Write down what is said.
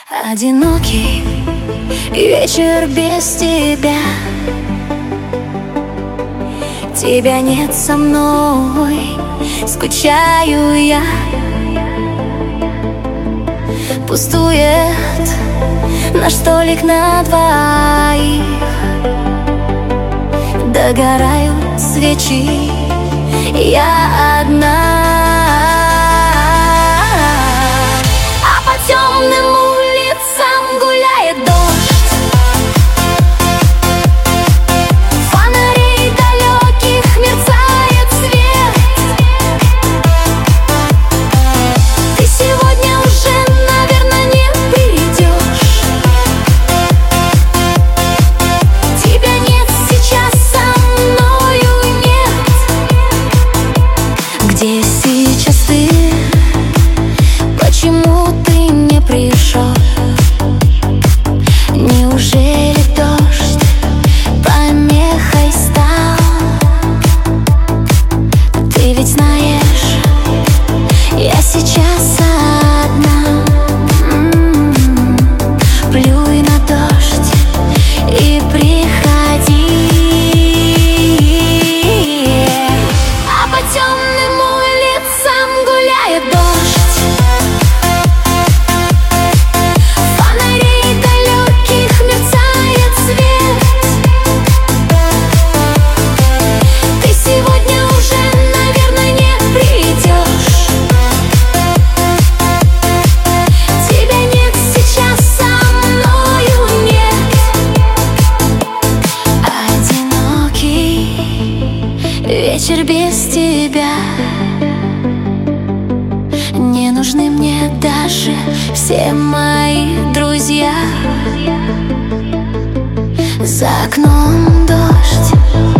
Одинокий вечер без тебя. Тебя нет со мной, скучаю я. Пустует наш столик на двоих. Догорают свечи, я одна. А по темным улицам гуляет дождь. Фонарей далеких мерцает свет. Ты сегодня уже, наверное, не придешь. Тебя нет сейчас, со мною нет. Где сейчас ты? Почему ты не пришел? Неужели дождь помехой стал? Ты ведь знаешь, я сейчас одна. Плюй на дождь и приходи. А по темным улицам гуляет дождь. Фонарей далеких мерцает свет. Ты сегодня уже, наверное, не придешь. Тебя нет сейчас, со мною нет. Одинокий вечер без тебя. Не нужны мне даже все мои друзья. За окном дождь,